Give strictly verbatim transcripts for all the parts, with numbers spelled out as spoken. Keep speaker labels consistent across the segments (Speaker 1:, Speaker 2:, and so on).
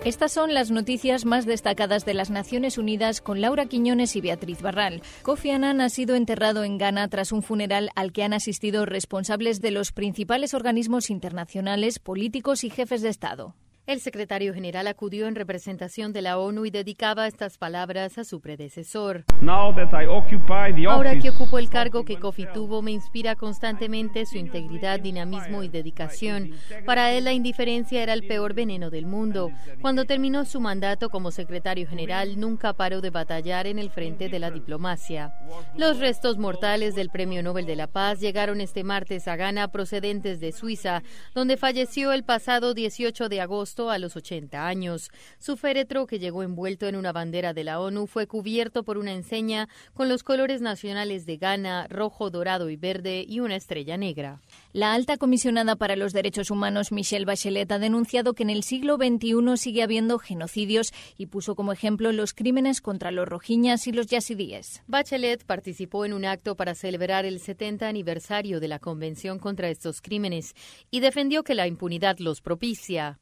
Speaker 1: Estas son las noticias más destacadas de las Naciones Unidas con Laura Quiñones y Beatriz Barral. Kofi Annan ha sido enterrado en Ghana tras un funeral al que han asistido responsables de los principales organismos internacionales, políticos y jefes de Estado.
Speaker 2: El secretario general acudió en representación de la ONU y dedicaba estas palabras a su predecesor. Ahora que ocupo el cargo que Kofi tuvo, me inspira constantemente su integridad, dinamismo y dedicación. Para él, la indiferencia era el peor veneno del mundo. Cuando terminó su mandato como secretario general, nunca paró de batallar en el frente de la diplomacia. Los restos mortales del Premio Nobel de la Paz llegaron este martes a Ghana procedentes de Suiza, donde falleció el pasado dieciocho de agosto a los ochenta años. Su féretro, que llegó envuelto en una bandera de la ONU, fue cubierto por una enseña con los colores nacionales de Ghana, rojo, dorado y verde, y una estrella negra.
Speaker 1: La alta comisionada para los derechos humanos, Michelle Bachelet, ha denunciado que en el siglo veintiuno sigue habiendo genocidios y puso como ejemplo los crímenes contra los rohinyas y los yazidíes.
Speaker 2: Bachelet participó en un acto para celebrar el setenta aniversario de la Convención contra estos crímenes y defendió que la impunidad los propicia.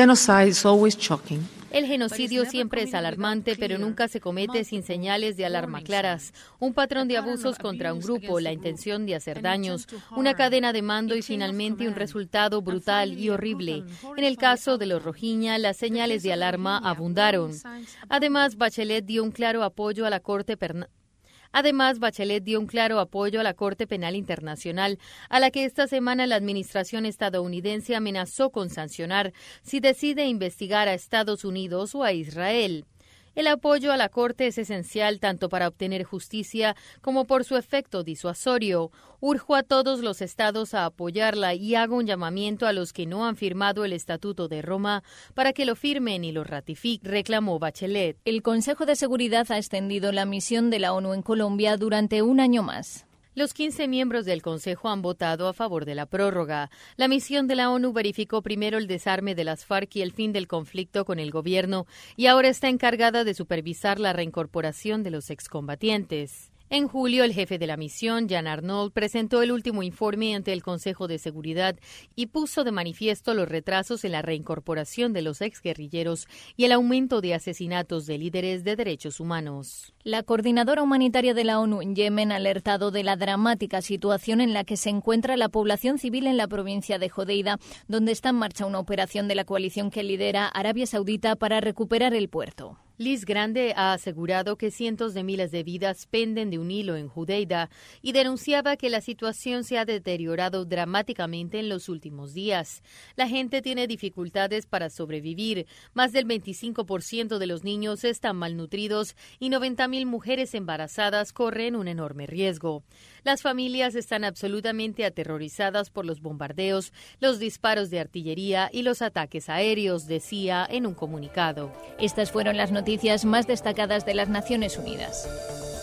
Speaker 2: El genocidio siempre es alarmante, pero nunca se comete sin señales de alarma claras. Un patrón de abusos contra un grupo, la intención de hacer daños, una cadena de mando y finalmente un resultado brutal y horrible. En el caso de los rohinyá, las señales de alarma abundaron. Además, Bachelet dio un claro apoyo a la Corte Penal. Además, Bachelet dio un claro apoyo a la Corte Penal Internacional, a la que esta semana la administración estadounidense amenazó con sancionar si decide investigar a Estados Unidos o a Israel. El apoyo a la Corte es esencial tanto para obtener justicia como por su efecto disuasorio. Urjo a todos los estados a apoyarla y hago un llamamiento a los que no han firmado el Estatuto de Roma para que lo firmen y lo ratifiquen, reclamó Bachelet.
Speaker 1: El Consejo de Seguridad ha extendido la misión de la ONU en Colombia durante un año más.
Speaker 2: Los quince miembros del Consejo han votado a favor de la prórroga. La misión de la ONU verificó primero el desarme de las FARC y el fin del conflicto con el gobierno, y ahora está encargada de supervisar la reincorporación de los excombatientes. En julio, el jefe de la misión, Jan Arnold, presentó el último informe ante el Consejo de Seguridad y puso de manifiesto los retrasos en la reincorporación de los exguerrilleros y el aumento de asesinatos de líderes de derechos humanos.
Speaker 1: La coordinadora humanitaria de la ONU en Yemen ha alertado de la dramática situación en la que se encuentra la población civil en la provincia de Hodeida, donde está en marcha una operación de la coalición que lidera Arabia Saudita para recuperar el puerto.
Speaker 2: Liz Grande ha asegurado que cientos de miles de vidas penden de un hilo en Hodeida y denunciaba que la situación se ha deteriorado dramáticamente en los últimos días. La gente tiene dificultades para sobrevivir. Más del veinticinco por ciento de los niños están malnutridos y noventa mil mujeres embarazadas corren un enorme riesgo. Las familias están absolutamente aterrorizadas por los bombardeos, los disparos de artillería y los ataques aéreos, decía en un comunicado.
Speaker 1: Estas fueron las noticias más destacadas de las Naciones Unidas.